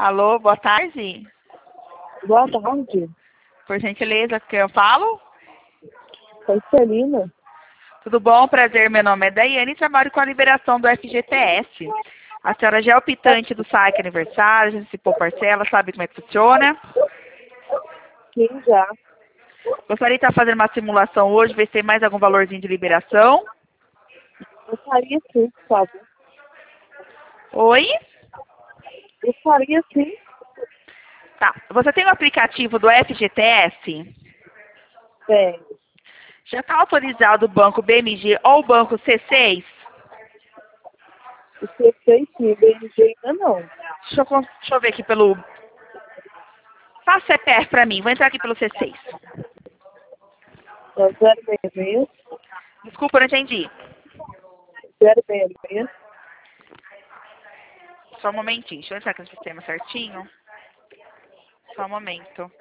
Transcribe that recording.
Alô, boa tarde. Boa tarde. Por gentileza, que eu falo? Sou Celina. Tudo bom? Prazer, meu nome é Daiane e trabalho com a liberação do FGTS. A senhora já é optante do saque aniversário, já antecipou parcela, sabe como é que funciona? Sim, já. Gostaria de estar fazendo uma simulação hoje, ver se tem mais algum valorzinho de liberação. Eu faria sim, por favor. Oi? Eu faria sim. Tá. Você tem o aplicativo do FGTS? Tem. Já está autorizado o banco BMG ou o banco C6? O C6 sim, BNG ainda não. Deixa eu ver aqui pelo... Passa CPF para mim, vou entrar aqui pelo C6. É 066, Desculpa, eu não entendi. 066, Só um momentinho, deixa eu entrar aqui no sistema certinho. Só um momento.